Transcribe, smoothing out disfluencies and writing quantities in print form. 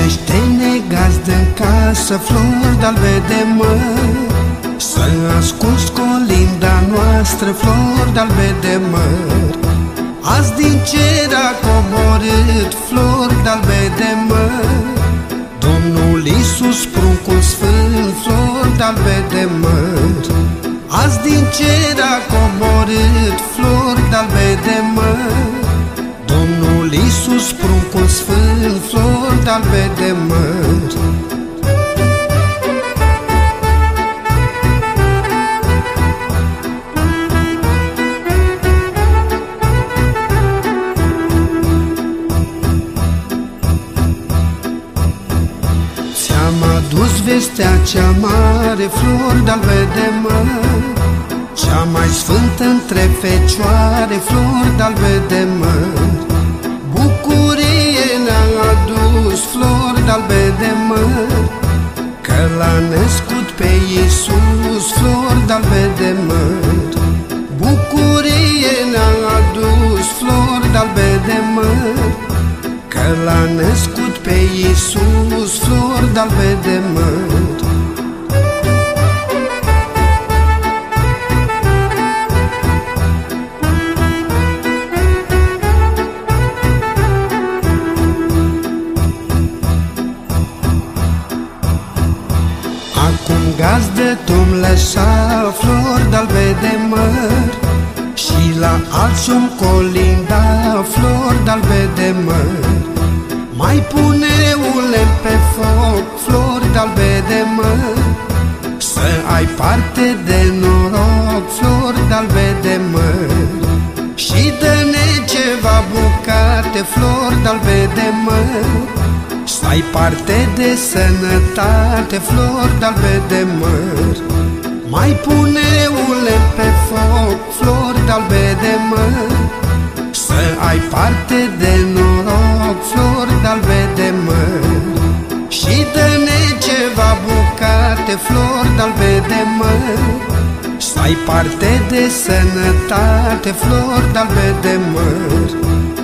Ești negazdă în casă, flori de-albe de măr, să asculți colinda noastră, flori de-albe de măr. Azi din cer a coborât flori de-albe de măr, Domnul Iisus, pruncul sfânt, flori de-albe de măr. Azi din cer a coborât flori de-albe de măr, Domnul Iisus, pruncul sfânt, flori de-albe de măr. Ți-am adus vestea cea mare, flori de-albe de măr, cea mai sfântă între fecioare, flori de-albe de măr. Bucurie ne-a adus, flori de-albe de măr, că l-a născut pe Iisus, flori de-albe de măr. Bucurie ne-a adus, flori de-albe de măr, că l-a născut pe Iisus, flori de-albe de măr. Acum, gazdă, tu-mi lăsa flori de-albe de măr, și la alți-om colinda flori de-albe de măr. Mai pune un lemn pe foc, flori de-albe de măr, să ai parte de noroc, flori de-albe de măr. Și dă-ne ceva bucate, flori de-albe de măr, să ai parte de sănătate, flori de-albe de măr. Mai pune un lemn pe foc, flori de-albe de măr, să ai parte de noroc, flori de-albe de măr. Și dă-ne ceva bucate, flori de-albe de măr, să ai parte de sănătate, flori de-albe de măr.